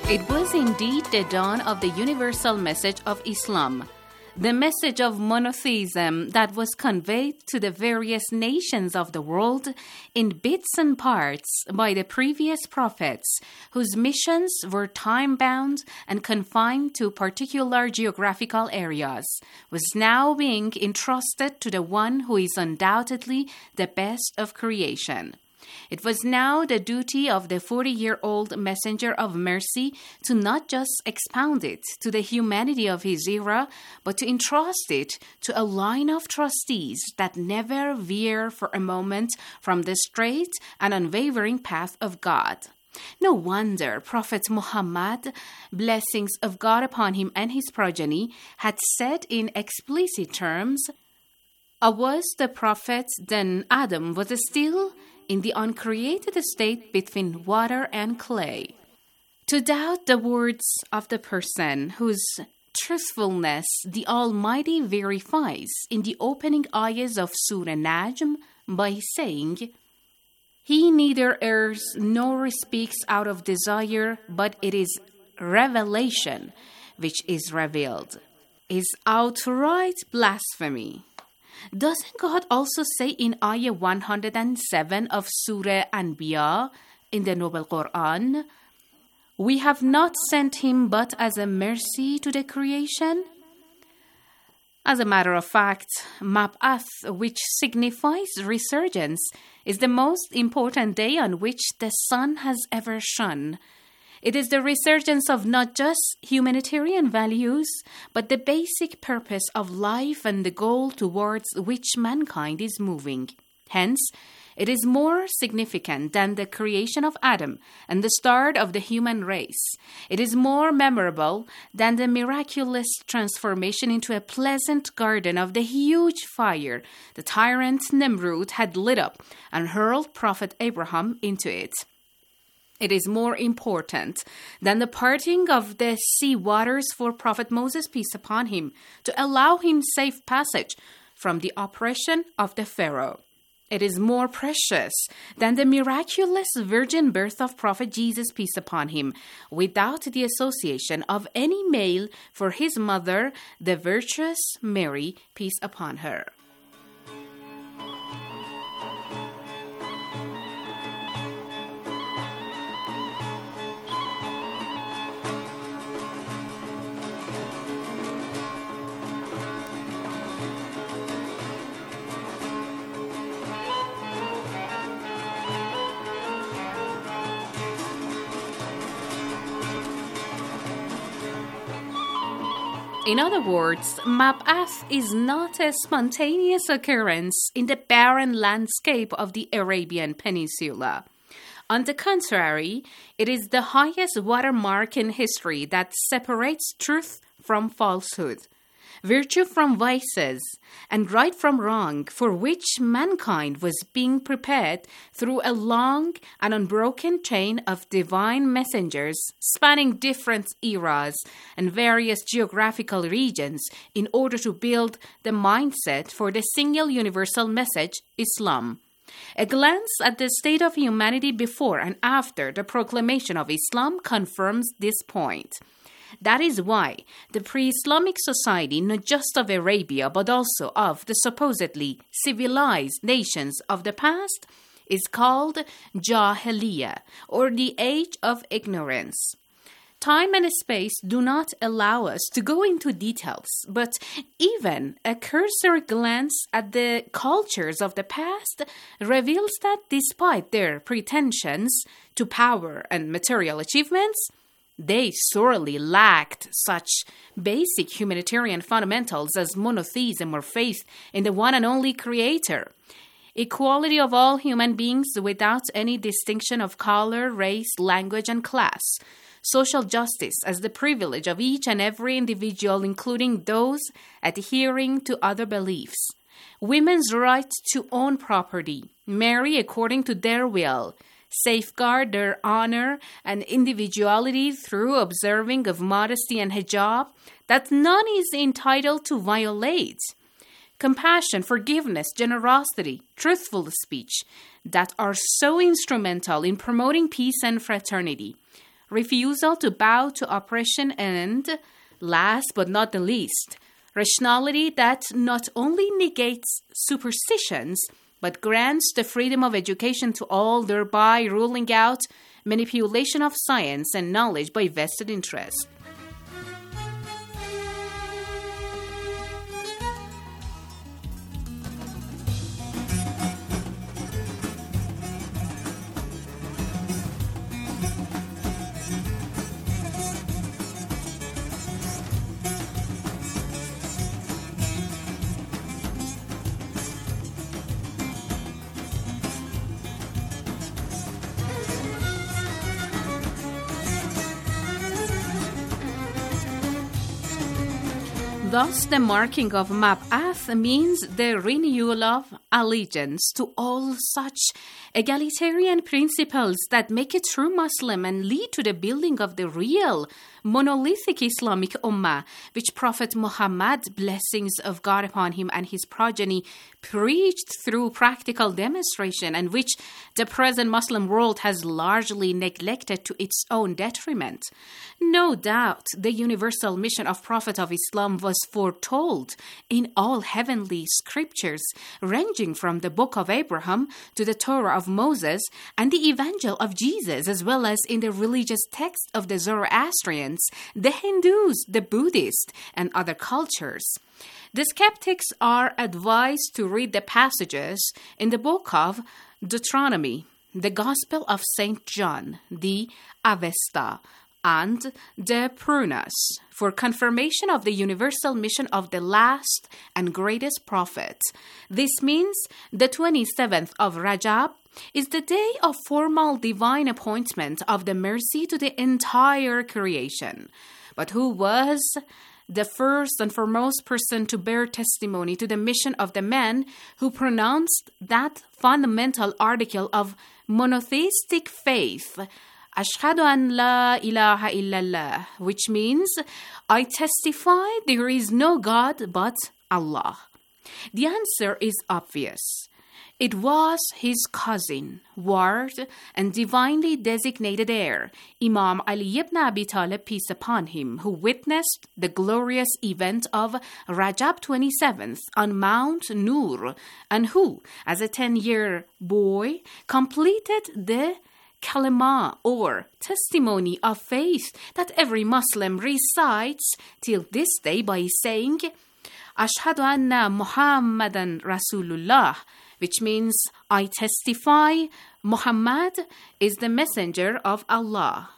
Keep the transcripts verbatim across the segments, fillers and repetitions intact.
It was indeed the dawn of the universal message of Islam, the message of monotheism that was conveyed to the various nations of the world in bits and parts by the previous prophets, whose missions were time-bound and confined to particular geographical areas, was now being entrusted to the one who is undoubtedly the best of creation. It was now the duty of the forty-year-old messenger of mercy to not just expound it to the humanity of his era, but to entrust it to a line of trustees that never veer for a moment from the straight and unwavering path of God. No wonder Prophet Muhammad, blessings of God upon him and his progeny, had said in explicit terms, "I was the prophet, then Adam was still in the uncreated state between water and clay." To doubt the words of the person whose truthfulness the Almighty verifies in the opening ayahs of Surah Najm by saying, "He neither errs nor speaks out of desire, but it is revelation which is revealed," is outright blasphemy. Doesn't God also say in Ayah one hundred seven of Surah Anbiya in the Noble Quran, "We have not sent him but as a mercy to the creation"? As a matter of fact, Mab'ath, which signifies resurgence, is the most important day on which the sun has ever shone. It is the resurgence of not just humanitarian values, but the basic purpose of life and the goal towards which mankind is moving. Hence, it is more significant than the creation of Adam and the start of the human race. It is more memorable than the miraculous transformation into a pleasant garden of the huge fire the tyrant Nimrod had lit up and hurled Prophet Abraham into it. It is more important than the parting of the sea waters for Prophet Moses, peace upon him, to allow him safe passage from the oppression of the Pharaoh. It is more precious than the miraculous virgin birth of Prophet Jesus, peace upon him, without the association of any male for his mother, the virtuous Mary, peace upon her. In other words, Mab'ath is not a spontaneous occurrence in the barren landscape of the Arabian Peninsula. On the contrary, it is the highest watermark in history that separates truth from falsehood, virtue from vices, and right from wrong, for which mankind was being prepared through a long and unbroken chain of divine messengers spanning different eras and various geographical regions in order to build the mindset for the single universal message, Islam. A glance at the state of humanity before and after the proclamation of Islam confirms this point. That is why the pre-Islamic society, not just of Arabia, but also of the supposedly civilized nations of the past, is called Jahiliyyah, or the age of ignorance. Time and space do not allow us to go into details, but even a cursory glance at the cultures of the past reveals that despite their pretensions to power and material achievements, they sorely lacked such basic humanitarian fundamentals as monotheism or faith in the one and only Creator, equality of all human beings without any distinction of color, race, language, and class, social justice as the privilege of each and every individual, including those adhering to other beliefs, women's right to own property, marry according to their will, safeguard their honor and individuality through observing of modesty and hijab that none is entitled to violate, compassion, forgiveness, generosity, truthful speech that are so instrumental in promoting peace and fraternity, refusal to bow to oppression, and, last but not the least, rationality that not only negates superstitions, but grants the freedom of education to all, thereby ruling out manipulation of science and knowledge by vested interest. Thus, the marking of Mab'ath means the renewal of allegiance to all such egalitarian principles that make a true Muslim and lead to the building of the real monolithic Islamic Ummah, which Prophet Muhammad, blessings of God upon him and his progeny, preached through practical demonstration, and which the present Muslim world has largely neglected to its own detriment. No doubt, the universal mission of Prophet of Islam was foretold in all heavenly scriptures, ranging from the Book of Abraham to the Torah of Moses and the Evangel of Jesus, as well as in the religious texts of the Zoroastrians, the Hindus, the Buddhists, and other cultures. The skeptics are advised to read the passages in the book of Deuteronomy, the Gospel of Saint John, the Avesta, and the Prunas for confirmation of the universal mission of the last and greatest prophet. This means the twenty-seventh of Rajab is the day of formal divine appointment of the mercy to the entire creation. But who was the first and foremost person to bear testimony to the mission of the man who pronounced that fundamental article of monotheistic faith, Ashhadu an la ilaha illallah, which means, I testify there is no God but Allah? The answer is obvious. It was his cousin, ward, and divinely designated heir, Imam Ali ibn Abi Talib, peace upon him, who witnessed the glorious event of Rajab twenty-seventh on Mount Nur, and who, as a ten-year boy, completed the Kalima, or testimony of faith, that every Muslim recites till this day by saying, Ashhadu anna Muhammadan Rasulullah, which means, I testify Muhammad is the messenger of Allah.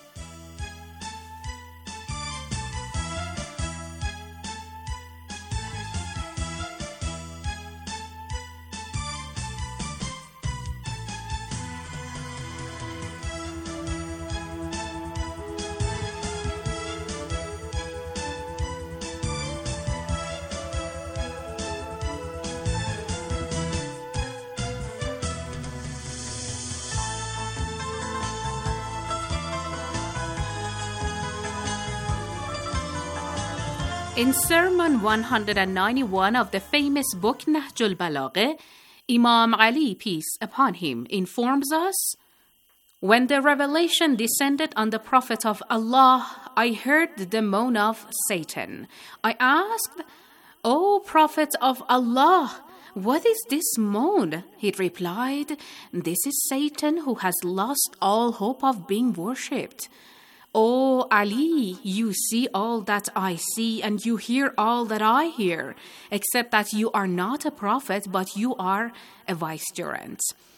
In Sermon one hundred ninety-one of the famous book Nahjul Balagha, Imam Ali, peace upon him, informs us, when the revelation descended on the Prophet of Allah, I heard the moan of Satan. I asked, O Prophet of Allah, what is this moan? He replied, this is Satan who has lost all hope of being worshipped. O Ali, you see all that I see, and you hear all that I hear, except that you are not a prophet, but you are a vicegerent.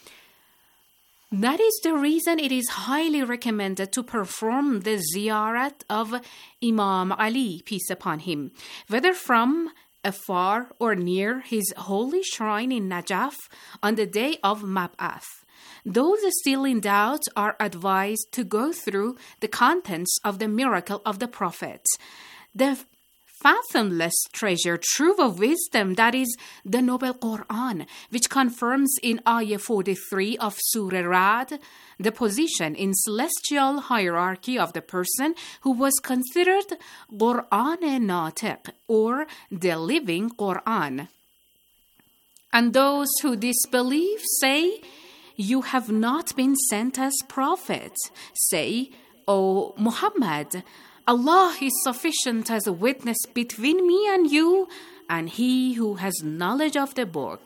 That is the reason it is highly recommended to perform the ziyarat of Imam Ali, peace upon him, whether from afar or near his holy shrine in Najaf on the day of Mab'ath. Those still in doubt are advised to go through the contents of the miracle of the Prophet, the fathomless treasure, trove of wisdom, that is the noble Quran, which confirms in Ayah forty-three of Surah Ra'd the position in celestial hierarchy of the person who was considered Qur'an-e-Natiq, or the living Quran. And those who disbelieve say, you have not been sent as prophet. Say, O Muhammad, Allah is sufficient as a witness between me and you, and He who has knowledge of the book.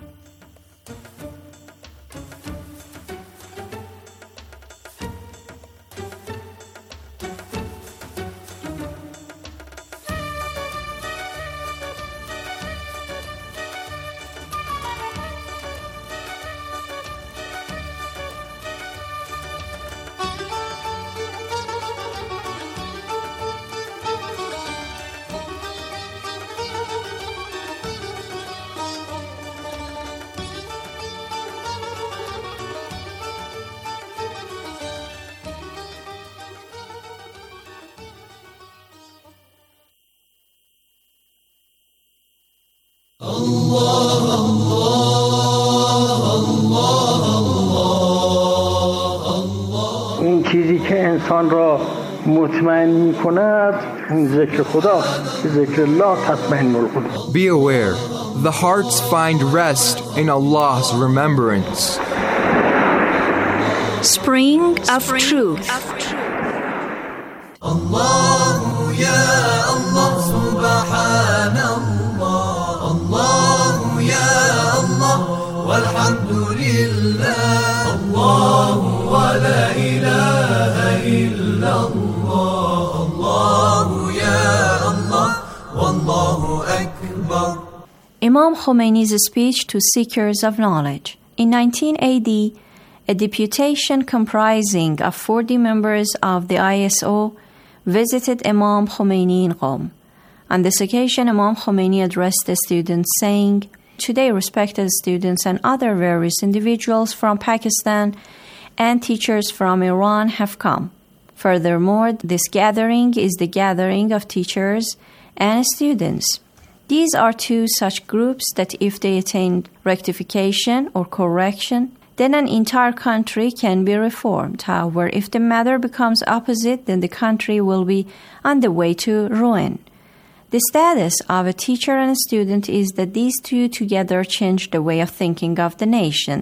این چیزی که انسان را مطمئن می کند اون ذکر خداست. ذکر الله تطمئن القلوب. Be aware, the hearts find rest in Allah's remembrance. Spring of Truth. Allah ya Allah subhanallah, Allah ya Allah walhamdulillah, Allah wa la ilaha illallah, Allah ya Allah wallahu akbar. Imam Khomeini's speech to seekers of knowledge. In nineteen A D, a deputation comprising of forty members of the I S O visited Imam Khomeini in Qom. On this occasion, Imam Khomeini addressed the students saying, "Today, respected students and other various individuals from Pakistan and teachers from Iran have come. Furthermore, this gathering is the gathering of teachers and students. These are two such groups that if they attain rectification or correction, then an entire country can be reformed. However, if the matter becomes opposite, then the country will be on the way to ruin. The status of a teacher and a student is that these two together change the way of thinking of the nation."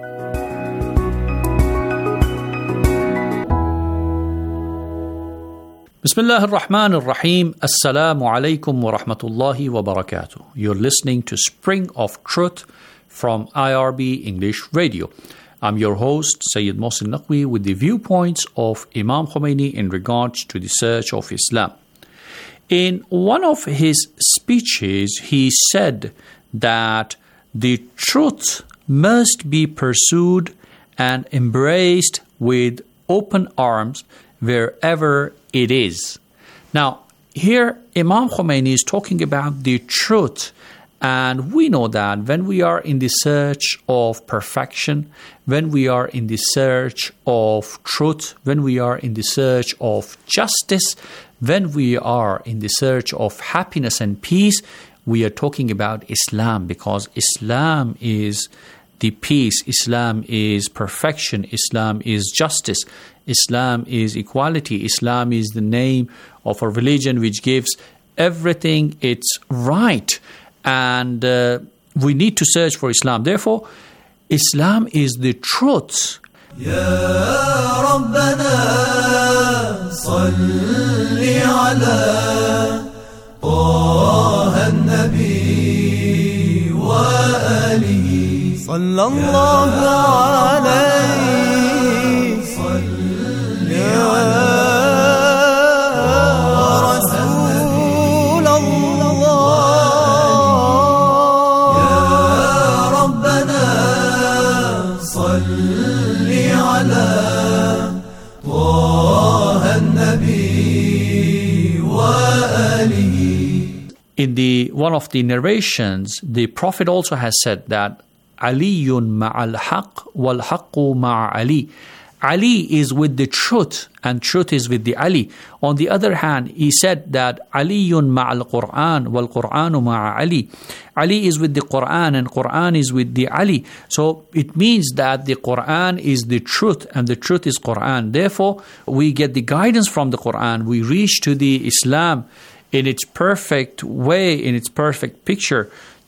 Bismillah ar-Rahman ar-Rahim. Assalamu alaikum wa rahmatullahi wa barakatuh. You're listening to Spring of Truth from I R B English Radio. I'm your host, Sayyid Mohsin Naqvi, with the viewpoints of Imam Khomeini in regards to the search of Islam. In one of his speeches, he said that the truth must be pursued and embraced with open arms wherever it is. Now, here Imam Khomeini is talking about the truth. And we know that when we are in the search of perfection, when we are in the search of truth, when we are in the search of justice, when we are in the search of happiness and peace, we are talking about Islam, because Islam is the peace, Islam is perfection, Islam is justice, Islam is equality, Islam is the name of a religion which gives everything its right. And uh, we need to search for Islam. Therefore, Islam is the truth. Ya Rabbana salli ala Taha an-Nabi wa alihi sallallahu alayhi salli ala In the one of the narrations, the Prophet also has said that Aliyun ma'al haqq wal haqqu ma'a Ali. Ali is with the truth and truth is with the Ali. On the other hand, he said that Aliyun ma'al Qur'an wal Qur'anu ma'a Ali. Ali is with the Qur'an and Qur'an is with the Ali. So it means that the Qur'an is the truth and the truth is Qur'an. Therefore, we get the guidance from the Qur'an. We reach to the Islam in its perfect way, in its perfect picture,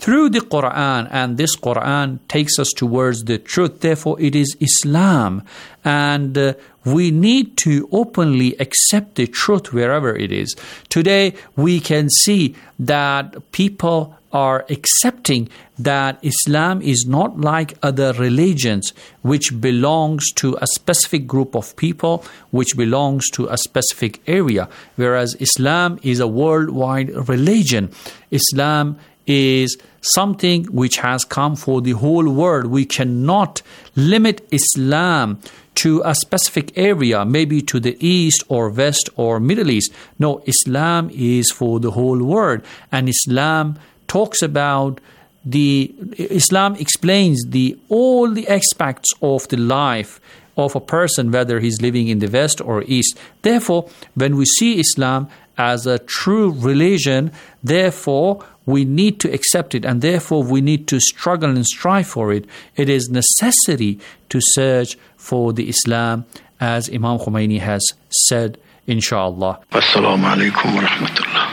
through the Quran, and this Quran takes us towards the truth. Therefore, it is Islam, and uh, we need to openly accept the truth wherever it is. Today, we can see that people are accepting that Islam is not like other religions, which belongs to a specific group of people, which belongs to a specific area, whereas Islam is a worldwide religion. Islam is something which has come for the whole world. We cannot limit Islam to a specific area, maybe to the East or West or Middle East. No, Islam is for the whole world, and Islam talks about the Islam explains the all the aspects of the life of a person, whether he's living in the West or East. Therefore, when we see Islam as a true religion, therefore we need to accept it, and therefore we need to struggle and strive for it. It is necessary to search for the Islam, as Imam Khomeini has said, inshallah. Assalamu alaikum wa rahmatullah.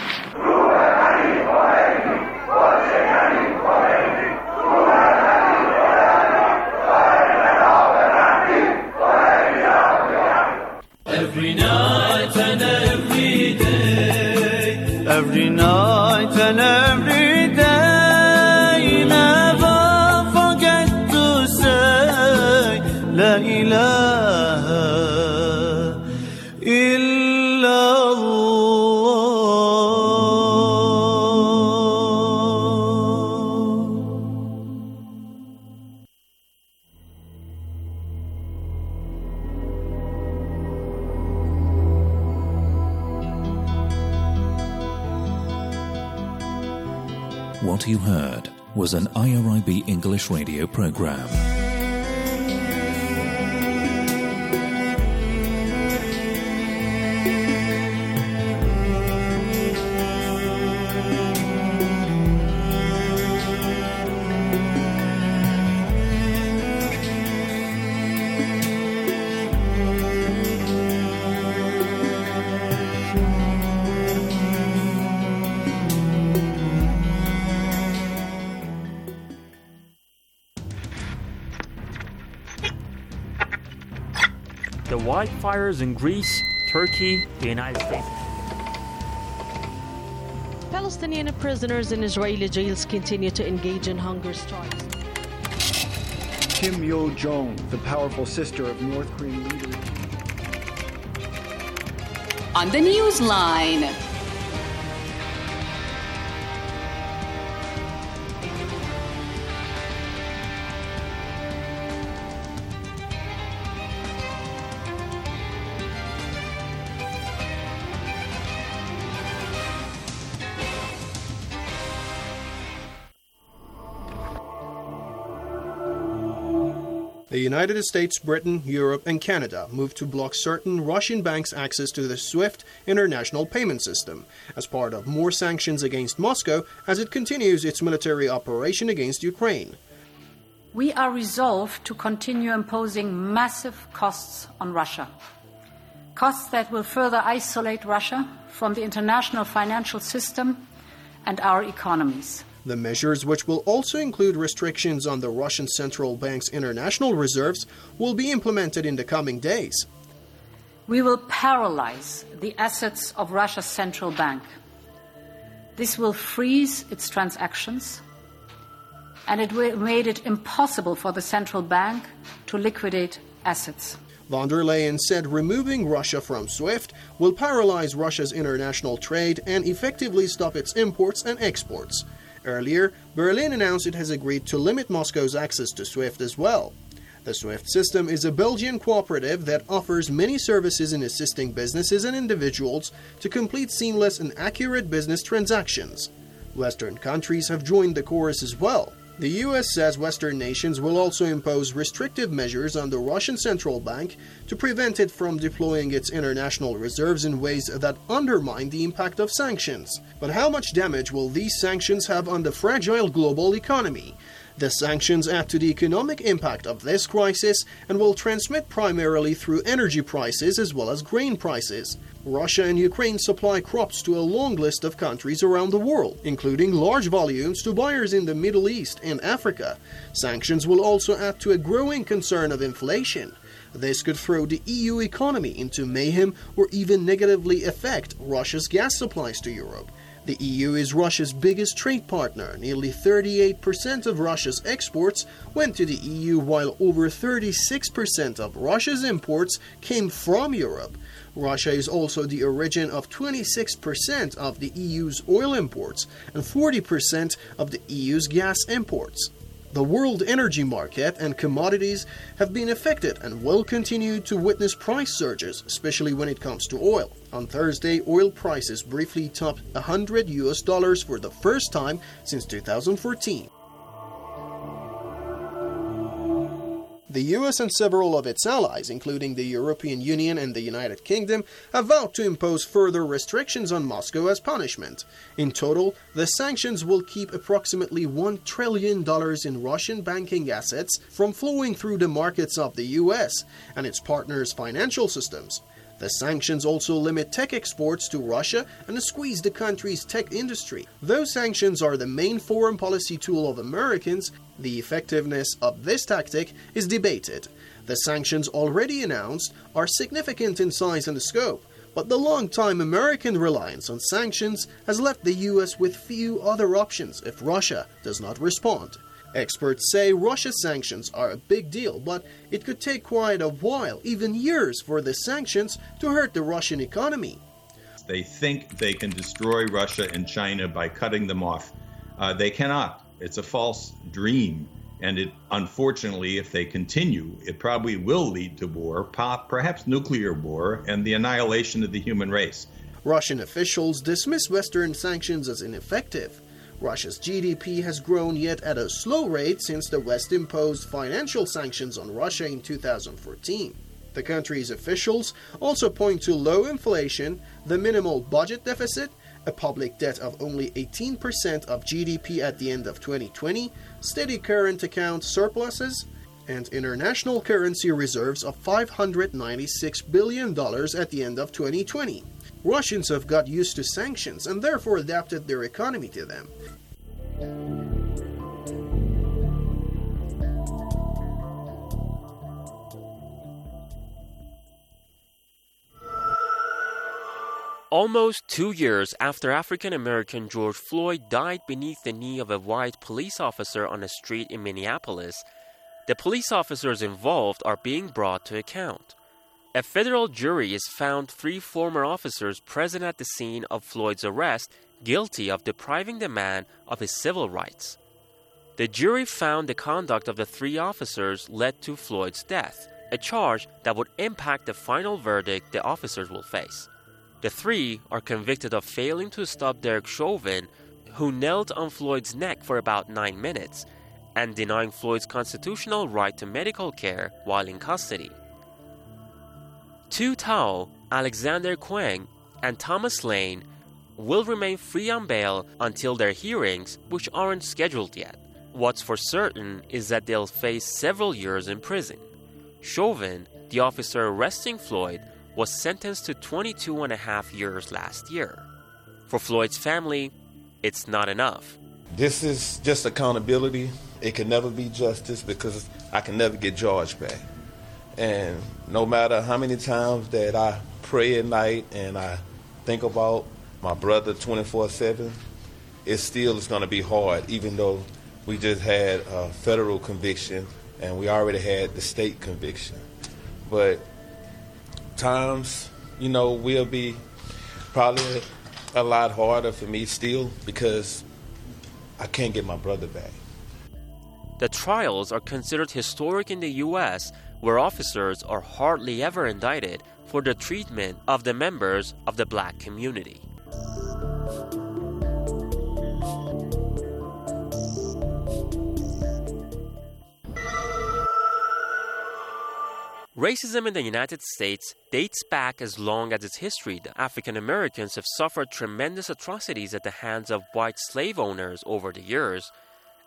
Every night and every day, every night and every day, never forget to say La ilaha illallah. What you heard was an I R I B English radio program. The wildfires in Greece, Turkey, the United States. Palestinian prisoners in Israeli jails continue to engage in hunger strikes. Kim Yo-jong, the powerful sister of North Korean leader. On the Newsline. The United States, Britain, Europe, and Canada moved to block certain Russian banks' access to the SWIFT international payment system as part of more sanctions against Moscow as it continues its military operation against Ukraine. We are resolved to continue imposing massive costs on Russia, costs that will further isolate Russia from the international financial system and our economies. The measures, which will also include restrictions on the Russian Central Bank's international reserves, will be implemented in the coming days. We will paralyze the assets of Russia's central bank. This will freeze its transactions, and it will made it impossible for the central bank to liquidate assets. Von der Leyen said removing Russia from SWIFT will paralyze Russia's international trade and effectively stop its imports and exports. Earlier, Berlin announced it has agreed to limit Moscow's access to SWIFT as well. The SWIFT system is a Belgian cooperative that offers many services in assisting businesses and individuals to complete seamless and accurate business transactions. Western countries have joined the chorus as well. The U S says Western nations will also impose restrictive measures on the Russian Central Bank to prevent it from deploying its international reserves in ways that undermine the impact of sanctions. But how much damage will these sanctions have on the fragile global economy? The sanctions add to the economic impact of this crisis and will transmit primarily through energy prices as well as grain prices. Russia and Ukraine supply crops to a long list of countries around the world, including large volumes to buyers in the Middle East and Africa. Sanctions will also add to a growing concern of inflation. This could throw the E U economy into mayhem or even negatively affect Russia's gas supplies to Europe. The E U is Russia's biggest trade partner. Nearly thirty-eight percent of Russia's exports went to the E U, while over thirty-six percent of Russia's imports came from Europe. Russia is also the origin of twenty-six percent of the E U's oil imports and forty percent of the E U's gas imports. The world energy market and commodities have been affected and will continue to witness price surges, especially when it comes to oil. On Thursday, oil prices briefly topped one hundred U S dollars for the first time since two thousand fourteen. The U S and several of its allies, including the European Union and the United Kingdom, have vowed to impose further restrictions on Moscow as punishment. In total, the sanctions will keep approximately one trillion dollars in Russian banking assets from flowing through the markets of the U S and its partners' financial systems. The sanctions also limit tech exports to Russia and squeeze the country's tech industry. Though sanctions are the main foreign policy tool of Americans, the effectiveness of this tactic is debated. The sanctions already announced are significant in size and scope, but the long-time American reliance on sanctions has left the U S with few other options if Russia does not respond. Experts say Russia's sanctions are a big deal, but it could take quite a while, even years, for the sanctions to hurt the Russian economy. They think they can destroy Russia and China by cutting them off. Uh, they cannot. It's a false dream. And it, unfortunately, if they continue, it probably will lead to war, perhaps nuclear war, and the annihilation of the human race. Russian officials dismiss Western sanctions as ineffective. Russia's G D P has grown yet at a slow rate since the West imposed financial sanctions on Russia in two thousand fourteen. The country's officials also point to low inflation, the minimal budget deficit, a public debt of only eighteen percent of G D P at the end of twenty twenty, steady current account surpluses, and international currency reserves of five hundred ninety-six billion dollars at the end of twenty twenty. Russians have got used to sanctions and therefore adapted their economy to them. Almost two years after African-American George Floyd died beneath the knee of a white police officer on a street in Minneapolis, the police officers involved are being brought to account. A federal jury has found three former officers present at the scene of Floyd's arrest guilty of depriving the man of his civil rights. The jury found the conduct of the three officers led to Floyd's death, a charge that would impact the final verdict the officers will face. The three are convicted of failing to stop Derek Chauvin, who knelt on Floyd's neck for about nine minutes, and denying Floyd's constitutional right to medical care while in custody. Tou Thao, Alexander Kueng, and Thomas Lane will remain free on bail until their hearings, which aren't scheduled yet. What's for certain is that they'll face several years in prison. Chauvin, the officer arresting Floyd, was sentenced to twenty-two and a half years last year. For Floyd's family, it's not enough. This is just accountability. It can never be justice because I can never get George back. And no matter how many times that I pray at night and I think about my brother twenty-four seven, it still is going to be hard, even though we just had a federal conviction and we already had the state conviction. But times, you know, will be probably a lot harder for me still because I can't get my brother back. The trials are considered historic in the U S, where officers are hardly ever indicted for the treatment of the members of the black community. Racism in the United States dates back as long as its history. African Americans have suffered tremendous atrocities at the hands of white slave owners over the years,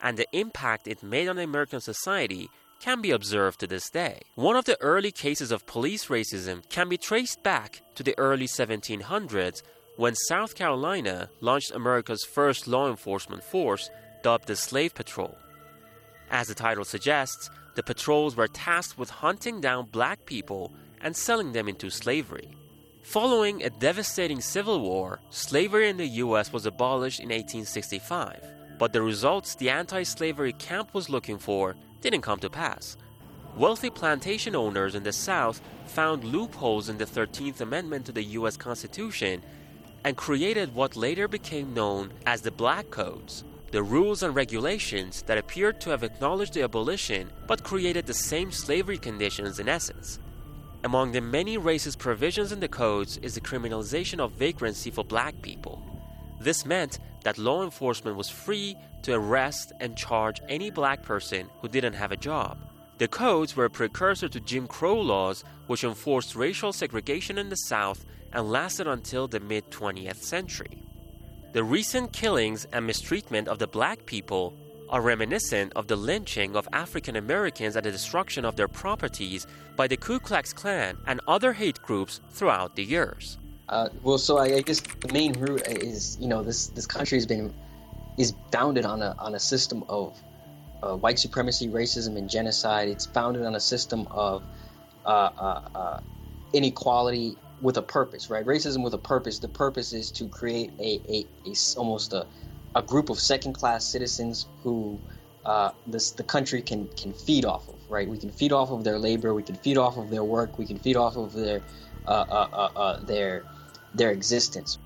and the impact it made on American society can be observed to this day. One of the early cases of police racism can be traced back to the early seventeen hundreds when South Carolina launched America's first law enforcement force, dubbed the Slave Patrol. As the title suggests, the patrols were tasked with hunting down black people and selling them into slavery. Following a devastating civil war, slavery in the U S was abolished in eighteen sixty-five, but the results the anti-slavery camp was looking for didn't come to pass. Wealthy plantation owners in the South found loopholes in the thirteenth Amendment to the U S Constitution and created what later became known as the Black Codes, the rules and regulations that appeared to have acknowledged the abolition but created the same slavery conditions in essence. Among the many racist provisions in the codes is the criminalization of vagrancy for black people. This meant that law enforcement was free to arrest and charge any black person who didn't have a job. The codes were a precursor to Jim Crow laws, which enforced racial segregation in the South and lasted until the mid-twentieth century. The recent killings and mistreatment of the black people are reminiscent of the lynching of African Americans and the destruction of their properties by the Ku Klux Klan and other hate groups throughout the years. Uh, well, so I, I guess the main root is, you know, this this country has been is founded on a on a system of uh, white supremacy, racism, and genocide. It's founded on a system of uh, uh, uh, inequality with a purpose, right? Racism with a purpose. The purpose is to create a, a, a almost a a group of second-class citizens who uh, this the country can can feed off of, right? We can feed off of their labor, we can feed off of their work, we can feed off of their uh, uh, uh, uh, their their existence.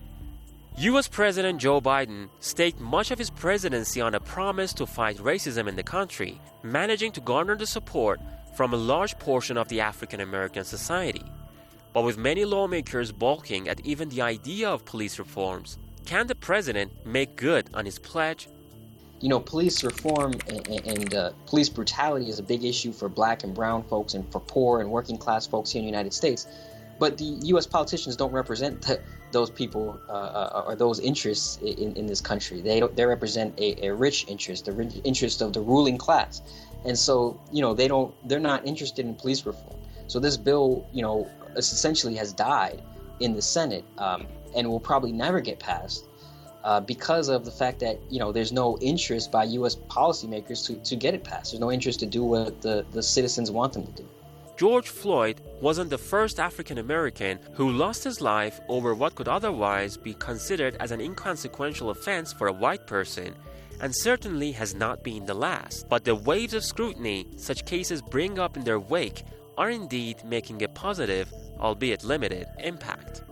U S President Joe Biden staked much of his presidency on a promise to fight racism in the country, managing to garner the support from a large portion of the African American society. But with many lawmakers balking at even the idea of police reforms, can the president make good on his pledge? You know, police reform and, and uh, police brutality is a big issue for black and brown folks and for poor and working class folks here in the United States. But the U S politicians don't represent the, those people uh, or those interests in, in this country. They don't, they represent a, a rich interest, the rich interest of the ruling class. And so, you know, they don't, they're not interested in police reform. So this bill, you know, essentially has died in the Senate um, and will probably never get passed uh, because of the fact that, you know, there's no interest by U S policymakers to, to get it passed. There's no interest to do what the, the citizens want them to do. George Floyd wasn't the first African American who lost his life over what could otherwise be considered as an inconsequential offense for a white person, and certainly has not been the last. But the waves of scrutiny such cases bring up in their wake are indeed making a positive, albeit limited, impact.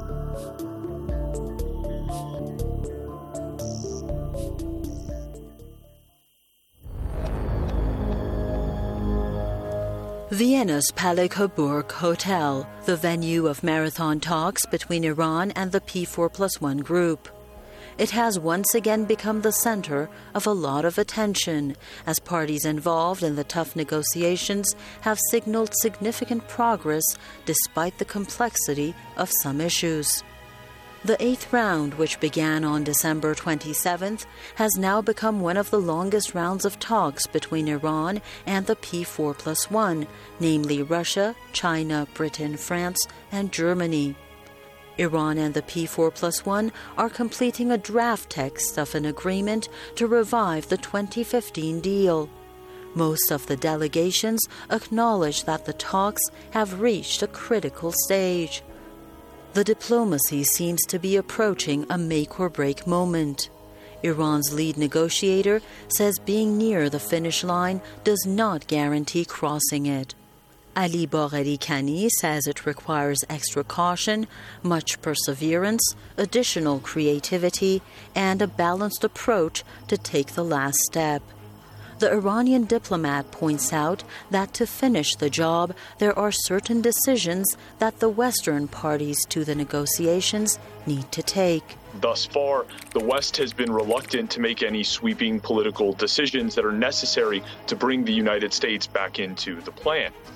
Vienna's Palais Coburg Hotel, the venue of marathon talks between Iran and the P four plus one group. It has once again become the center of a lot of attention, as parties involved in the tough negotiations have signaled significant progress despite the complexity of some issues. The eighth round, which began on December twenty-seventh, has now become one of the longest rounds of talks between Iran and the P four plus one, namely Russia, China, Britain, France, and Germany. Iran and the P four plus one are completing a draft text of an agreement to revive the twenty fifteen deal. Most of the delegations acknowledge that the talks have reached a critical stage. The diplomacy seems to be approaching a make-or-break moment. Iran's lead negotiator says being near the finish line does not guarantee crossing it. Ali Bagheri Kani says it requires extra caution, much perseverance, additional creativity, and a balanced approach to take the last step. The Iranian diplomat points out that to finish the job, there are certain decisions that the Western parties to the negotiations need to take. Thus far, the West has been reluctant to make any sweeping political decisions that are necessary to bring the United States back into the plan.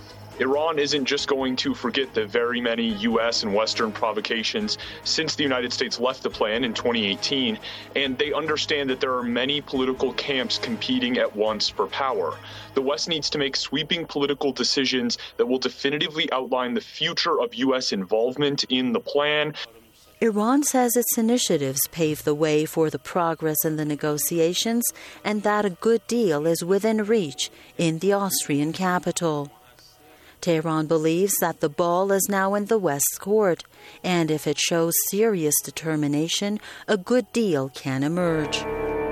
Iran isn't just going to forget the very many U S and Western provocations since the United States left the plan in twenty eighteen, and they understand that there are many political camps competing at once for power. The West needs to make sweeping political decisions that will definitively outline the future of U S involvement in the plan. Iran says its initiatives pave the way for the progress in the negotiations and that a good deal is within reach in the Austrian capital. Tehran believes that the ball is now in the West's court, and if it shows serious determination, a good deal can emerge.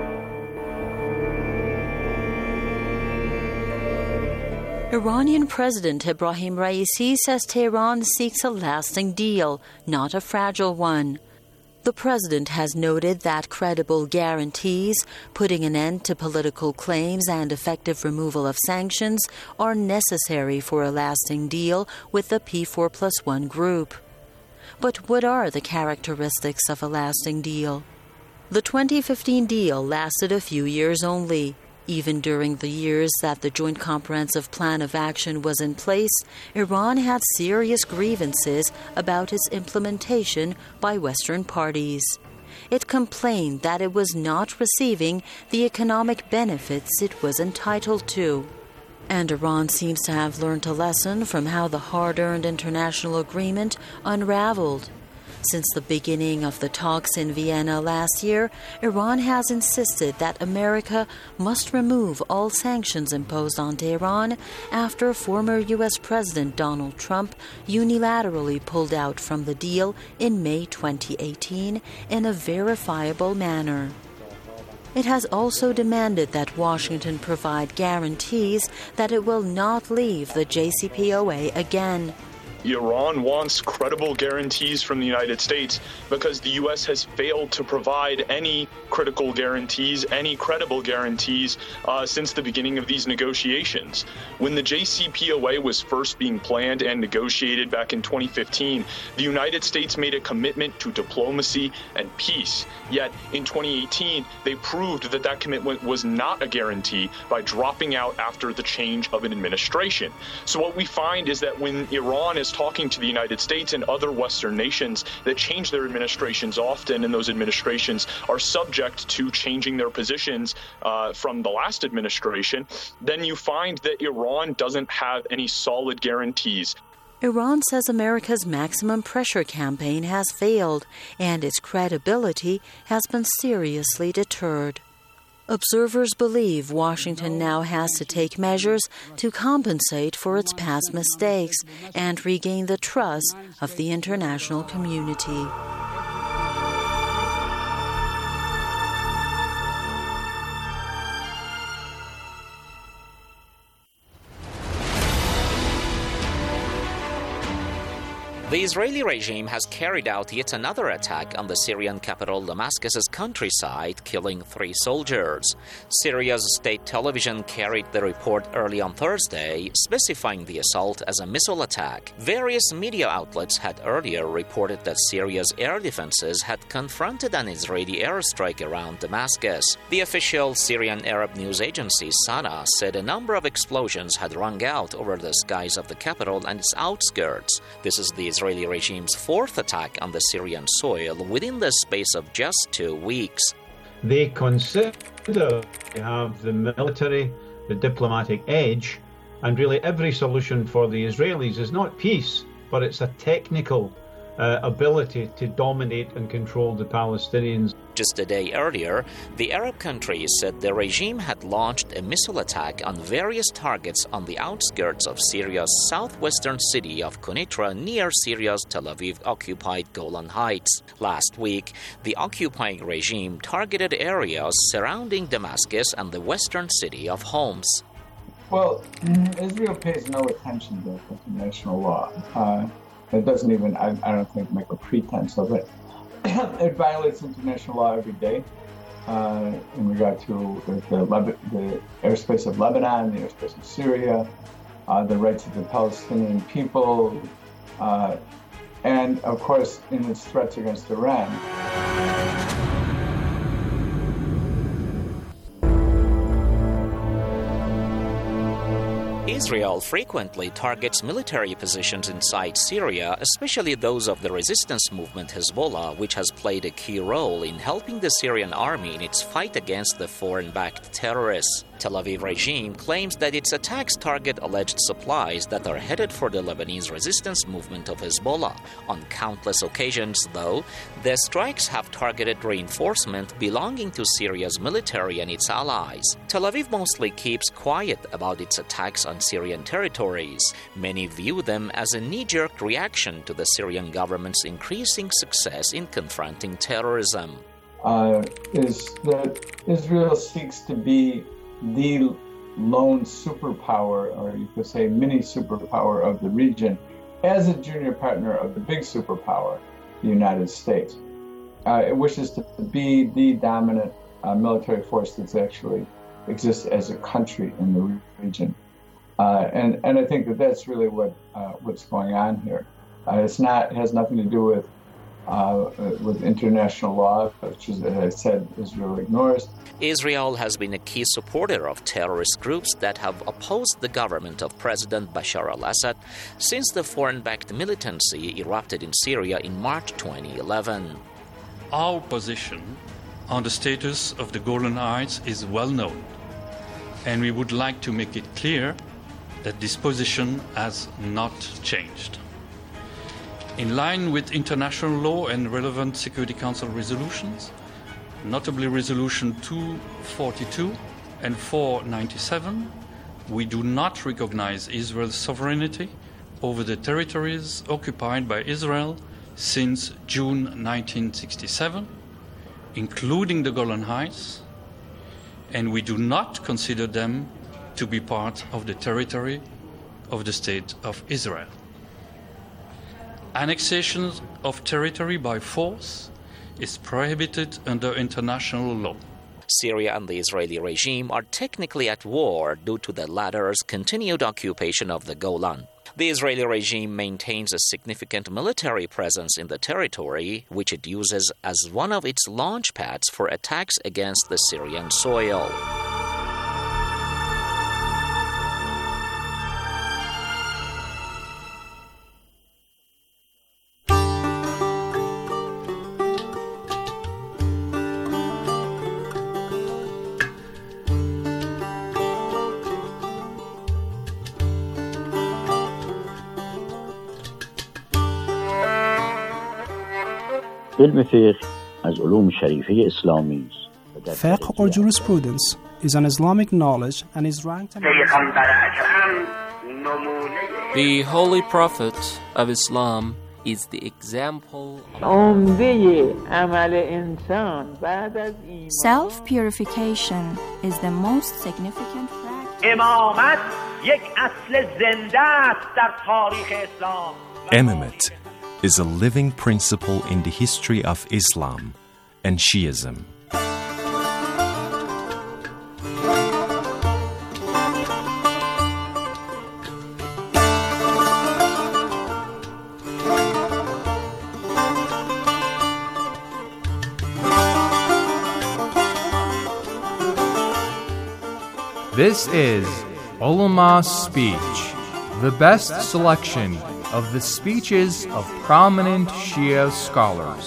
Iranian President Ebrahim Raisi says Tehran seeks a lasting deal, not a fragile one. The president has noted that credible guarantees, putting an end to political claims and effective removal of sanctions are necessary for a lasting deal with the P four plus one group. But what are the characteristics of a lasting deal? The twenty fifteen deal lasted a few years only. Even during the years that the Joint Comprehensive Plan of Action was in place, Iran had serious grievances about its implementation by Western parties. It complained that it was not receiving the economic benefits it was entitled to. And Iran seems to have learned a lesson from how the hard-earned international agreement unraveled. Since the beginning of the talks in Vienna last year, Iran has insisted that America must remove all sanctions imposed on Tehran after former U S President Donald Trump unilaterally pulled out from the deal in May twenty eighteen in a verifiable manner. It has also demanded that Washington provide guarantees that it will not leave the J C P O A again. Iran wants credible guarantees from the United States because the U S has failed to provide any critical guarantees, any credible guarantees uh, since the beginning of these negotiations. When the J C P O A was first being planned and negotiated back in twenty fifteen, the United States made a commitment to diplomacy and peace. Yet in twenty eighteen, they proved that that commitment was not a guarantee by dropping out after the change of an administration. So what we find is that when Iran is talking to the United States and other Western nations that change their administrations often, and those administrations are subject to changing their positions uh, from the last administration, then you find that Iran doesn't have any solid guarantees. Iran says America's maximum pressure campaign has failed, and its credibility has been seriously deterred. Observers believe Washington now has to take measures to compensate for its past mistakes and regain the trust of the international community. The Israeli regime has carried out yet another attack on the Syrian capital Damascus's countryside, killing three soldiers. Syria's state television carried the report early on Thursday, specifying the assault as a missile attack. Various media outlets had earlier reported that Syria's air defenses had confronted an Israeli airstrike around Damascus. The official Syrian Arab news agency Sana said a number of explosions had rung out over the skies of the capital and its outskirts. This is the Israeli regime's fourth attack on the Syrian soil within the space of just two weeks. They consider they have the military, the diplomatic edge, and really every solution for the Israelis is not peace, but it's a technical uh, ability to dominate and control the Palestinians. Just a day earlier, the Arab countries said the regime had launched a missile attack on various targets on the outskirts of Syria's southwestern city of Quneitra near Syria's Tel Aviv-occupied Golan Heights. Last week, the occupying regime targeted areas surrounding Damascus and the western city of Homs. Well, Israel pays no attention to international law. Uh, it doesn't even, I, I don't think, make a pretense of it. It violates international law every day uh, in regard to the, Leb- the airspace of Lebanon, the airspace of Syria, uh, the rights of the Palestinian people, uh, and, of course, in its threats against Iran. Israel frequently targets military positions inside Syria, especially those of the resistance movement Hezbollah, which has played a key role in helping the Syrian army in its fight against the foreign-backed terrorists. Tel Aviv regime claims that its attacks target alleged supplies that are headed for the Lebanese resistance movement of Hezbollah. On countless occasions, though, the strikes have targeted reinforcement belonging to Syria's military and its allies. Tel Aviv mostly keeps quiet about its attacks on Syrian territories. Many view them as a knee-jerk reaction to the Syrian government's increasing success in confronting terrorism. Uh, is that Israel seeks to be the lone superpower, or you could say mini superpower of the region, as a junior partner of the big superpower, the United States. Uh, it wishes to be the dominant uh, military force that's actually exists as a country in the region. Uh, and, and I think that that's really what uh, what's going on here. Uh, it's not, it has nothing to do with Uh, with international law, which, is, as I said, Israel ignores. Israel has been a key supporter of terrorist groups that have opposed the government of President Bashar al-Assad since the foreign-backed militancy erupted in Syria in March twenty eleven. Our position on the status of the Golan Heights is well known, and we would like to make it clear that this position has not changed. In line with international law and relevant Security Council resolutions, notably Resolution two forty-two and four ninety-seven, we do not recognize Israel's sovereignty over the territories occupied by Israel since June nineteen sixty-seven, including the Golan Heights, and we do not consider them to be part of the territory of the State of Israel. Annexation of territory by force is prohibited under international law. Syria and the Israeli regime are technically at war due to the latter's continued occupation of the Golan. The Israeli regime maintains a significant military presence in the territory, which it uses as one of its launch pads for attacks against the Syrian soil. علم فقه از علوم شریفه اسلامی است. Fiqh or jurisprudence is an Islamic knowledge and is ranked among The Holy Prophet of Islam is the example Self-purification is the most significant practice. Imamate is a living principle in the history of Islam and Shiism. This is Ulama's Speech, the best selection of the speeches of prominent Shia scholars.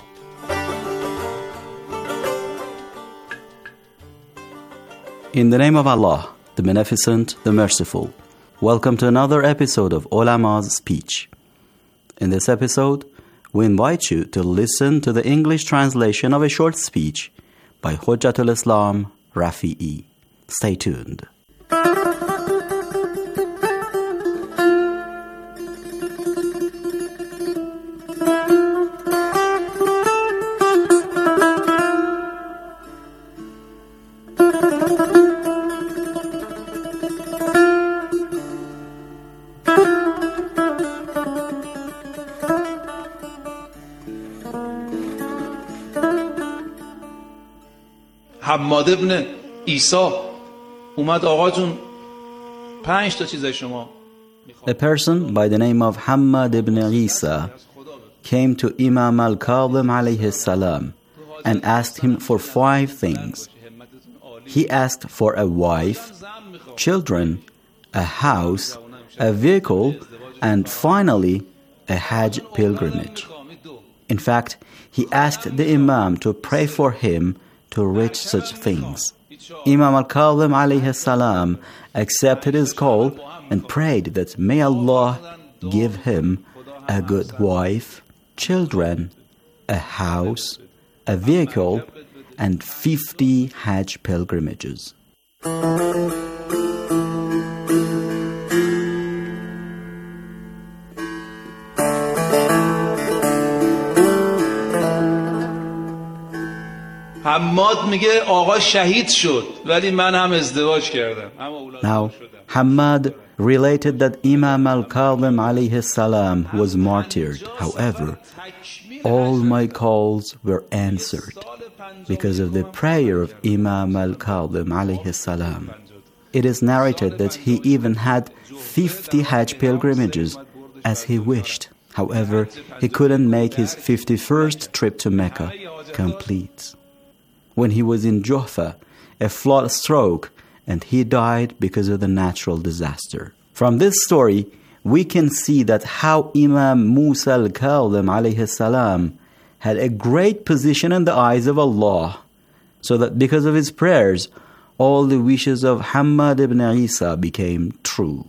In the name of Allah, the Beneficent, the Merciful, welcome to another episode of Ulama's Speech. In this episode, we invite you to listen to the English translation of a short speech by Hujjatul Islam Rafi'i. Stay tuned. حماد ابن عیسی اومد آقا جون پنج تا چیز شما. A person by the name of Hammad ibn Isa came to Imam al-Kadhim alayhi salam and asked him for five things. He asked for a wife, children, a house, a vehicle, and finally, a Hajj pilgrimage. In fact, he asked the Imam to pray for him to reach such things. Imam al-Kadhim alayhi salam accepted his call and prayed that may Allah give him a good wife, children, a house, a vehicle, and fifty Hajj pilgrimages. حماد میگه آقا شهید شد ولی من هم ازدواج کردم. Now, Hamad related that Imam al-Kadhim alayhi salam was martyred. However, all my calls were answered because of the prayer of Imam al-Kadhim alayhi salam. It is narrated that he even had fifty Hajj pilgrimages as he wished. However, he couldn't make his fifty-first trip to Mecca complete. When he was in Juhfa, a flood struck and he died because of the natural disaster. From this story, we can see that how Imam Musa al-Kadhim alayhi salam had a great position in the eyes of Allah, so that because of his prayers, all the wishes of Hamad ibn Isa became true.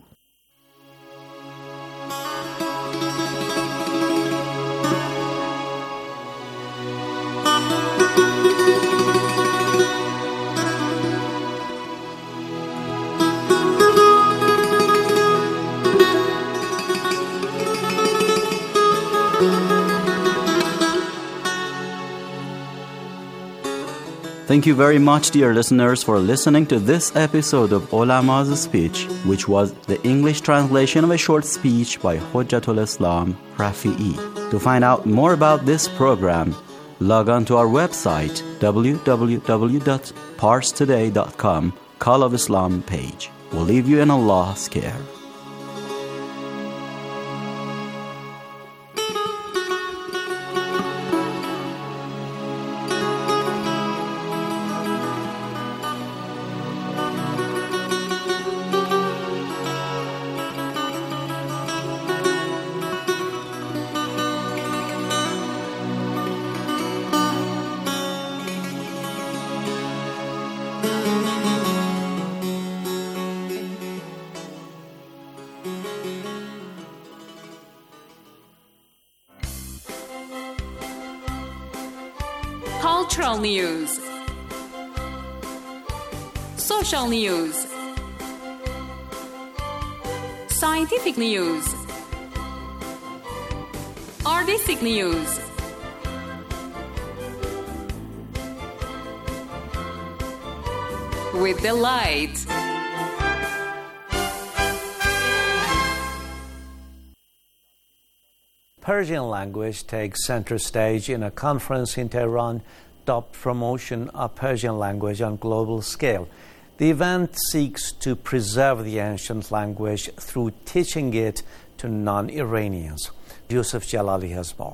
Thank you very much, dear listeners, for listening to this episode of Ulama's Speech, which was the English translation of a short speech by Hujjatul Islam Rafi'i. To find out more about this program, log on to our website, w w w dot pars today dot com, Call of Islam page. We'll leave you in Allah's care. Cultural news, social news, scientific news, artistic news, with delight. Persian language takes center stage in a conference in Tehran dubbed Promotion of Persian Language on Global Scale. The event seeks to preserve the ancient language through teaching it to non-Iranians. Yusuf Jalali has more.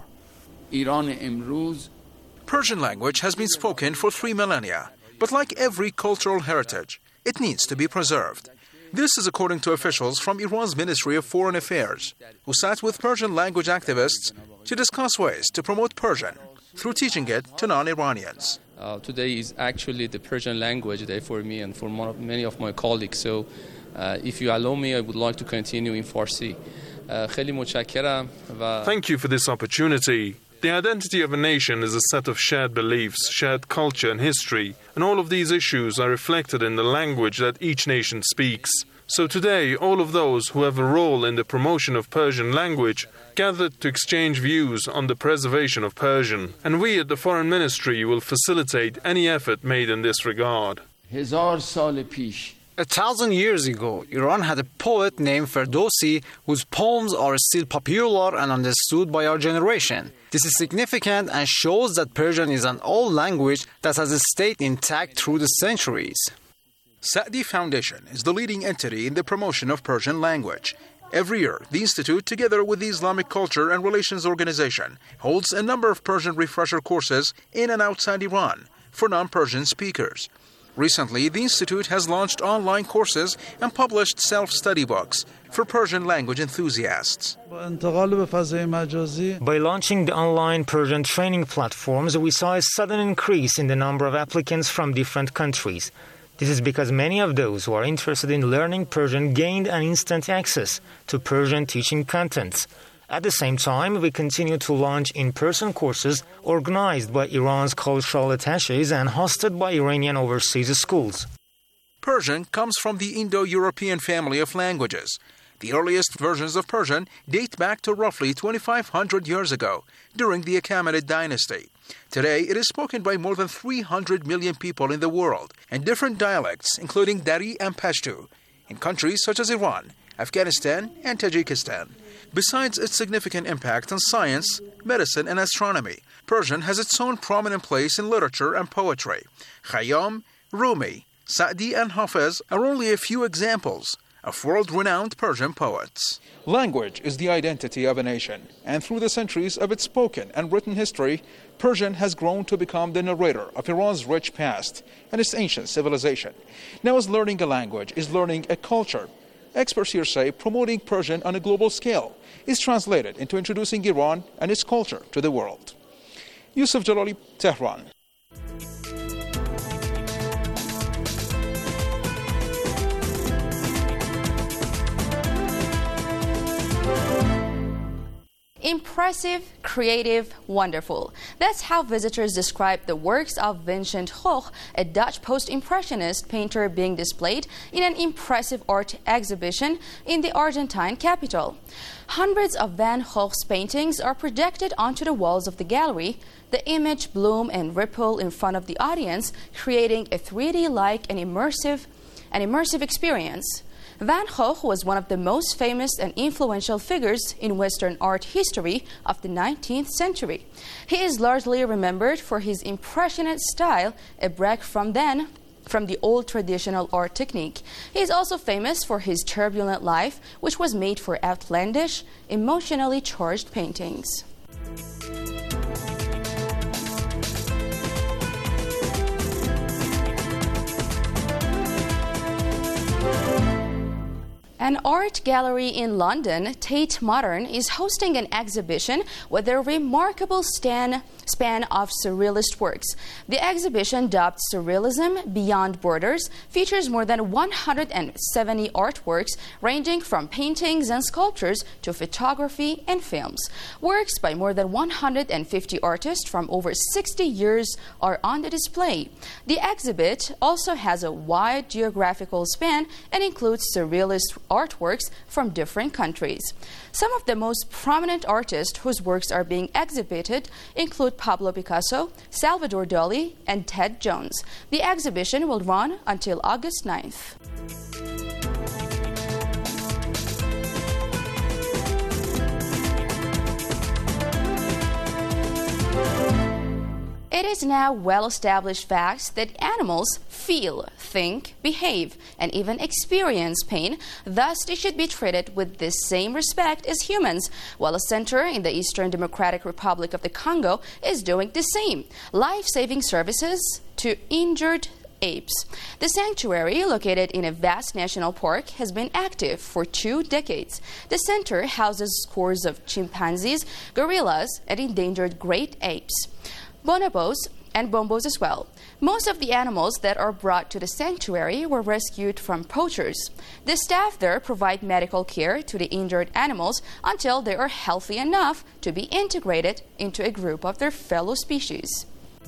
Persian language has been spoken for three millennia, but like every cultural heritage, it needs to be preserved. This is according to officials from Iran's Ministry of Foreign Affairs, who sat with Persian language activists to discuss ways to promote Persian through teaching it to non-Iranians. Uh, today is actually the Persian language day for me and for many of my colleagues. So uh, if you allow me, I would like to continue in Farsi. Uh, Thank you for this opportunity. The identity of a nation is a set of shared beliefs, shared culture and history, and all of these issues are reflected in the language that each nation speaks. So today, all of those who have a role in the promotion of Persian language gathered to exchange views on the preservation of Persian, and we at the Foreign Ministry will facilitate any effort made in this regard. A thousand years ago, Iran had a poet named Ferdowsi whose poems are still popular and understood by our generation. This is significant and shows that Persian is an old language that has stayed intact through the centuries. Sa'di Foundation is the leading entity in the promotion of Persian language. Every year, the Institute, together with the Islamic Culture and Relations Organization, holds a number of Persian refresher courses in and outside Iran for non-Persian speakers. Recently, the Institute has launched online courses and published self-study books for Persian language enthusiasts. By launching the online Persian training platforms, we saw a sudden increase in the number of applicants from different countries. This is because many of those who are interested in learning Persian gained an instant access to Persian teaching contents. At the same time, we continue to launch in-person courses organized by Iran's cultural attaches and hosted by Iranian overseas schools. Persian comes from the Indo-European family of languages. The earliest versions of Persian date back to roughly twenty-five hundred years ago, during the Achaemenid dynasty. Today, it is spoken by more than three hundred million people in the world, and different dialects, including Dari and Pashto, in countries such as Iran, Afghanistan, and Tajikistan. Besides its significant impact on science, medicine, and astronomy, Persian has its own prominent place in literature and poetry. Khayyam, Rumi, Sa'di, and Hafiz are only a few examples of world-renowned Persian poets. Language is the identity of a nation, and through the centuries of its spoken and written history, Persian has grown to become the narrator of Iran's rich past and its ancient civilization. Now, as learning a language is learning a culture, experts here say promoting Persian on a global scale is translated into introducing Iran and its culture to the world. Yusuf Jalali, Tehran. Impressive, creative, wonderful. That's how visitors describe the works of Vincent Gogh, a Dutch post-impressionist painter being displayed in an impressive art exhibition in the Argentine capital. Hundreds of Van Gogh's paintings are projected onto the walls of the gallery, the image bloom and ripple in front of the audience, creating a three D-like and immersive, an immersive experience. Van Gogh was one of the most famous and influential figures in Western art history of the nineteenth century. He is largely remembered for his impressionist style, a break from then from the old traditional art technique. He is also famous for his turbulent life, which was made for outlandish, emotionally charged paintings. An art gallery in London, Tate Modern, is hosting an exhibition with a remarkable span, span of surrealist works. The exhibition, dubbed Surrealism Beyond Borders, features more than one hundred seventy artworks ranging from paintings and sculptures to photography and films. Works by more than one hundred fifty artists from over sixty years are on the display. The exhibit also has a wide geographical span and includes surrealist artworks from different countries. Some of the most prominent artists whose works are being exhibited include Pablo Picasso, Salvador Dali, and Ted Jones. The exhibition will run until August ninth. It is now well-established fact that animals feel, think, behave, and even experience pain. Thus, they should be treated with the same respect as humans, while a center in the Eastern Democratic Republic of the Congo is doing the same, life-saving services to injured apes. The sanctuary, located in a vast national park, has been active for two decades. The center houses scores of chimpanzees, gorillas, and endangered great apes, bonobos, and bombos as well. Most of the animals that are brought to the sanctuary were rescued from poachers. The staff there provide medical care to the injured animals until they are healthy enough to be integrated into a group of their fellow species.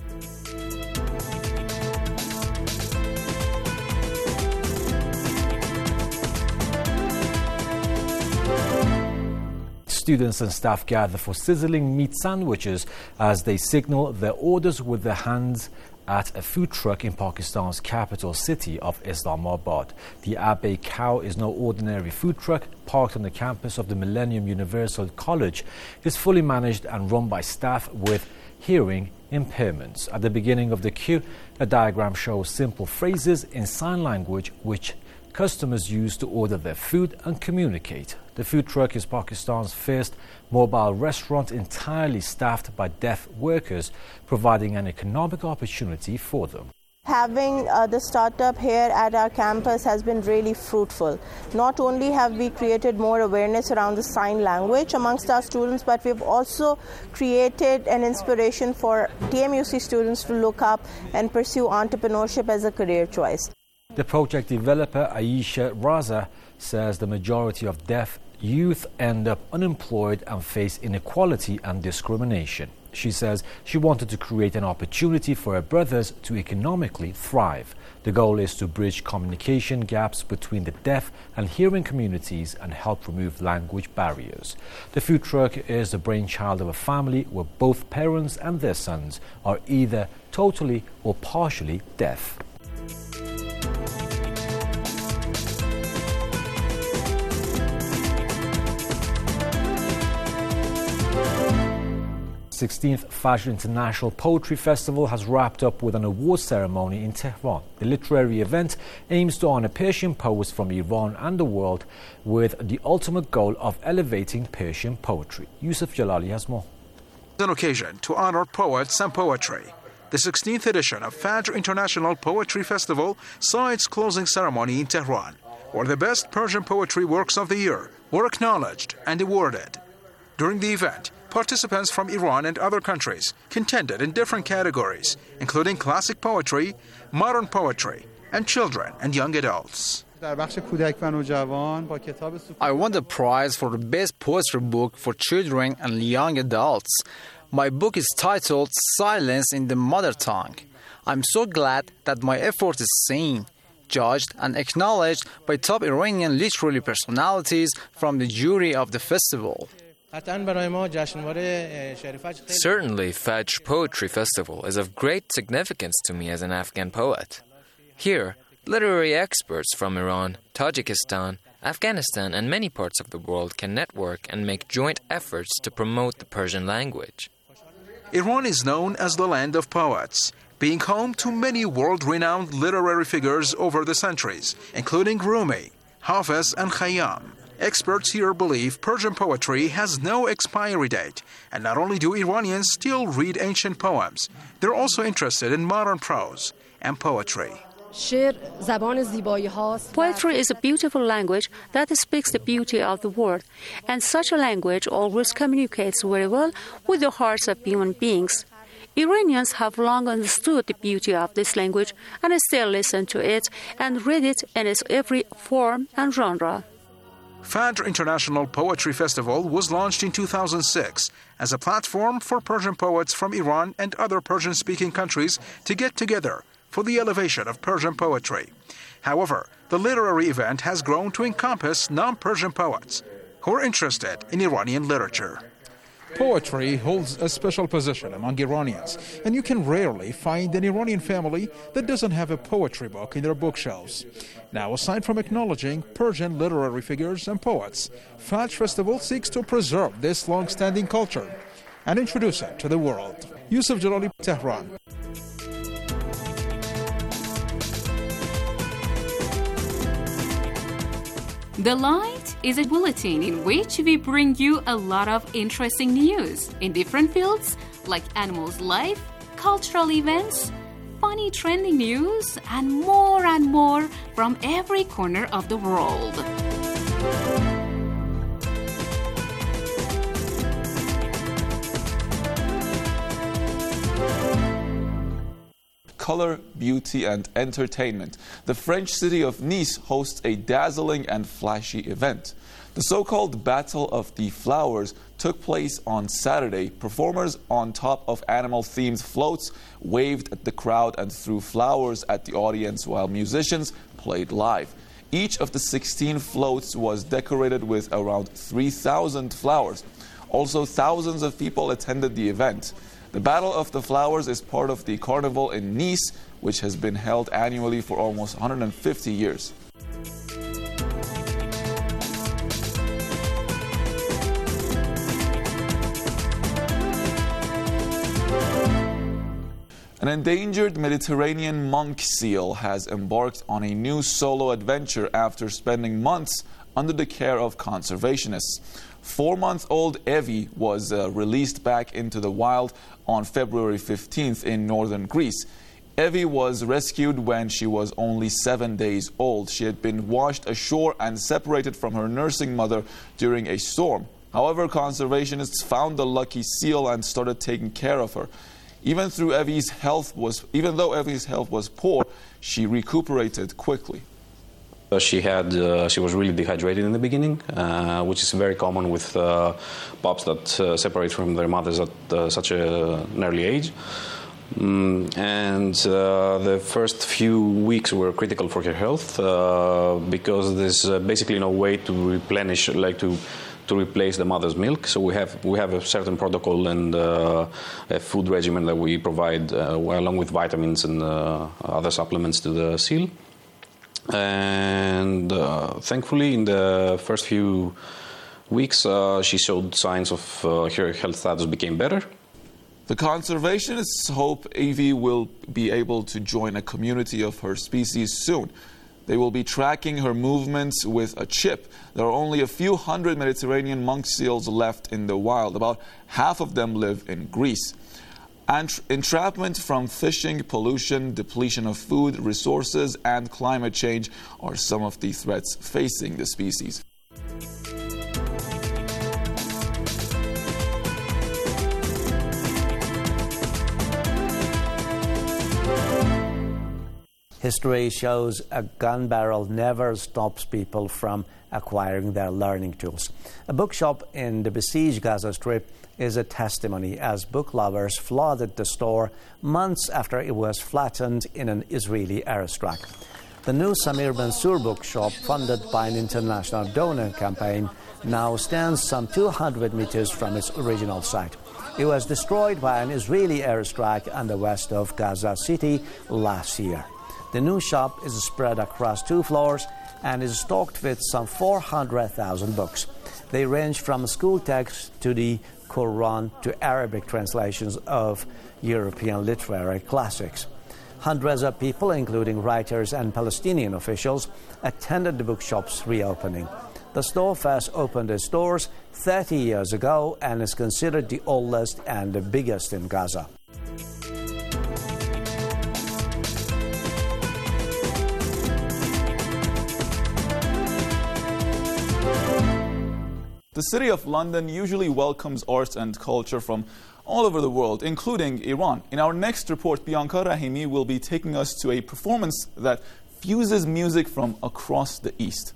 Students and staff gather for sizzling meat sandwiches as they signal their orders with their hands at a food truck in Pakistan's capital city of Islamabad. The Abbey Cow is no ordinary food truck. Parked on the campus of the Millennium Universal College, is fully managed and run by staff with hearing impairments. At the beginning of the queue, a diagram shows simple phrases in sign language which customers use to order their food and communicate. The food truck is Pakistan's first mobile restaurant entirely staffed by deaf workers, providing an economic opportunity for them. Having uh, the startup here at our campus has been really fruitful. Not only have we created more awareness around the sign language amongst our students, but we've also created an inspiration for T M U C students to look up and pursue entrepreneurship as a career choice. The project developer Aisha Raza says the majority of deaf youth end up unemployed and face inequality and discrimination. She says she wanted to create an opportunity for her brothers to economically thrive. The goal is to bridge communication gaps between the deaf and hearing communities and help remove language barriers. The food truck is the brainchild of a family where both parents and their sons are either totally or partially deaf. sixteenth Fajr International Poetry Festival has wrapped up with an award ceremony in Tehran. The literary event aims to honor Persian poets from Iran and the world with the ultimate goal of elevating Persian poetry. Yusuf Jalali has more. It's an occasion to honor poets and poetry. The sixteenth edition of Fajr International Poetry Festival saw its closing ceremony in Tehran, where the best Persian poetry works of the year were acknowledged and awarded. During the event, participants from Iran and other countries contended in different categories, including classic poetry, modern poetry, and children and young adults. I won the prize for the best poetry book for children and young adults. My book is titled Silence in the Mother Tongue. I'm so glad that my effort is seen, judged, and acknowledged by top Iranian literary personalities from the jury of the festival. Certainly, Fajr Poetry Festival is of great significance to me as an Afghan poet. Here, literary experts from Iran, Tajikistan, Afghanistan, and many parts of the world can network and make joint efforts to promote the Persian language. Iran is known as the land of poets, being home to many world-renowned literary figures over the centuries, including Rumi, Hafiz, and Khayyam. Experts here believe Persian poetry has no expiry date, and not only do Iranians still read ancient poems, they're also interested in modern prose and poetry. Poetry is a beautiful language that speaks the beauty of the world, and such a language always communicates very well with the hearts of human beings. Iranians have long understood the beauty of this language and still listen to it and read it in its every form and genre. Fajr International Poetry Festival was launched in two thousand six as a platform for Persian poets from Iran and other Persian-speaking countries to get together for the elevation of Persian poetry. However, the literary event has grown to encompass non-Persian poets who are interested in Iranian literature. Poetry holds a special position among Iranians, and you can rarely find an Iranian family that doesn't have a poetry book in their bookshelves. Now, aside from acknowledging Persian literary figures and poets, Fajr Festival seeks to preserve this long-standing culture and introduce it to the world. Yusuf Jalali, Tehran. The Light is a bulletin in which we bring you a lot of interesting news in different fields like animals' life, cultural events, funny trending news, and more and more from every corner of the world. Color, beauty, and entertainment. The French city of Nice hosts a dazzling and flashy event. The so-called Battle of the Flowers took place on Saturday. Performers on top of animal-themed floats waved at the crowd and threw flowers at the audience while musicians played live. Each of the sixteen floats was decorated with around three thousand flowers. Also, thousands of people attended the event. The Battle of the Flowers is part of the Carnival in Nice, which has been held annually for almost one hundred fifty years. An endangered Mediterranean monk seal has embarked on a new solo adventure after spending months under the care of conservationists. Four-month-old Evie was uh, released back into the wild on February fifteenth in northern Greece. Evie was rescued when she was only seven days old. She had been washed ashore and separated from her nursing mother during a storm. However, conservationists found the lucky seal and started taking care of her. Even through Evie's health was, even though Evie's health was poor, she recuperated quickly. She had, uh, she was really dehydrated in the beginning, uh, which is very common with uh, pups that uh, separate from their mothers at uh, such a, an early age. Mm, and uh, the first few weeks were critical for her health uh, because there's uh, basically no way to replenish, like to to replace the mother's milk. So we have we have a certain protocol and uh, a food regimen that we provide uh, along with vitamins and uh, other supplements to the seal. And uh, thankfully, in the first few weeks, uh, she showed signs of uh, her health status became better. The conservationists hope Evie will be able to join a community of her species soon. They will be tracking her movements with a chip. There are only a few hundred Mediterranean monk seals left in the wild. About half of them live in Greece. And entrapment from fishing, pollution, depletion of food resources, and climate change are some of the threats facing the species. History shows a gun barrel never stops people from acquiring their learning tools. A bookshop in the besieged Gaza Strip is a testimony as book lovers flooded the store months after it was flattened in an Israeli airstrike. The new Samir Mansour bookshop, funded by an international donor campaign, now stands some two hundred meters from its original site. It was destroyed by an Israeli airstrike on the west of Gaza City last year. The new shop is spread across two floors and is stocked with some four hundred thousand books. They range from school texts to the Quran to Arabic translations of European literary classics. Hundreds of people, including writers and Palestinian officials, attended the bookshop's reopening. The store first opened its doors thirty years ago and is considered the oldest and the biggest in Gaza. The City of London usually welcomes arts and culture from all over the world, including Iran. In our next report, Bianca Rahimi will be taking us to a performance that fuses music from across the East.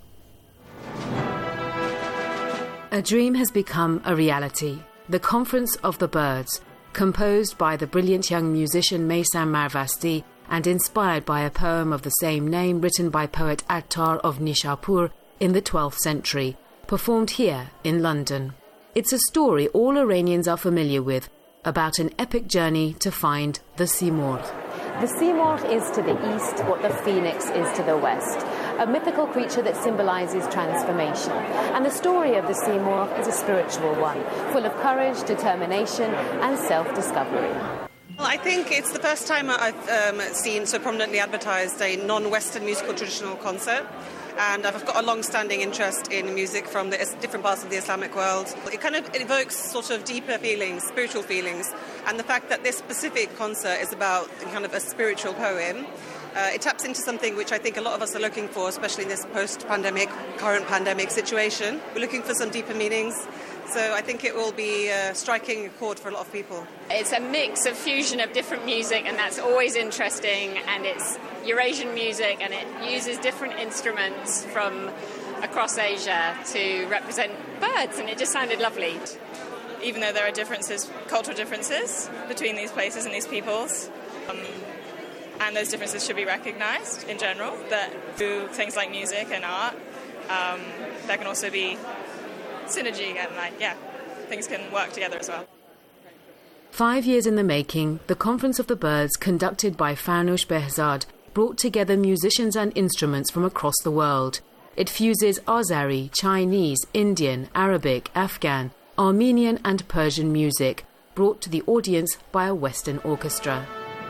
A dream has become a reality. The Conference of the Birds, composed by the brilliant young musician Maysam Marvasti and inspired by a poem of the same name written by poet Attar of Nishapur in the twelfth century, performed here in London. It's a story all Iranians are familiar with, about an epic journey to find the Simurgh. The Simurgh is to the east what the phoenix is to the west, a mythical creature that symbolizes transformation. And the story of the Simurgh is a spiritual one, full of courage, determination, and self-discovery. Well, I think it's the first time I've um, seen so prominently advertised a non-Western musical traditional concert. And I've got a long-standing interest in music from the different parts of the Islamic world. It kind of evokes sort of deeper feelings, spiritual feelings, and the fact that this specific concert is about kind of a spiritual poem, uh, it taps into something which I think a lot of us are looking for, especially in this post-pandemic, current pandemic situation. We're looking for some deeper meanings. So I think it will be uh, striking a chord for a lot of people. It's a mix of fusion of different music, and that's always interesting, and it's Eurasian music, and it uses different instruments from across Asia to represent birds, and it just sounded lovely. Even though there are differences, cultural differences between these places and these peoples, um, and those differences should be recognised in general, that through things like music and art, um, there can also be synergy and, like, yeah, things can work together as well. Five years in the making, the Conference of the Birds, conducted by Farnoosh Behzad, brought together musicians and instruments from across the world. It fuses Azeri, Chinese, Indian, Arabic, Afghan, Armenian and Persian music, brought to the audience by a Western orchestra.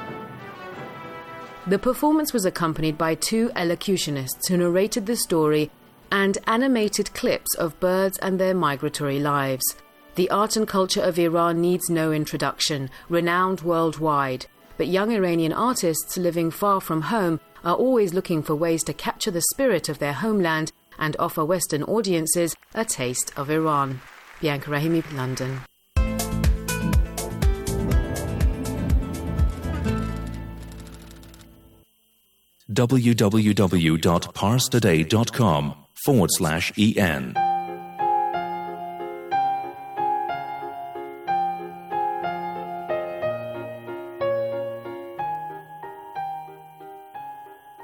The performance was accompanied by two elocutionists who narrated the story and animated clips of birds and their migratory lives. The art and culture of Iran needs no introduction, renowned worldwide. but young Iranian artists living far from home are always looking for ways to capture the spirit of their homeland and offer Western audiences a taste of Iran. Bianca Rahimi, London. w w w dot pars today dot com forward slash en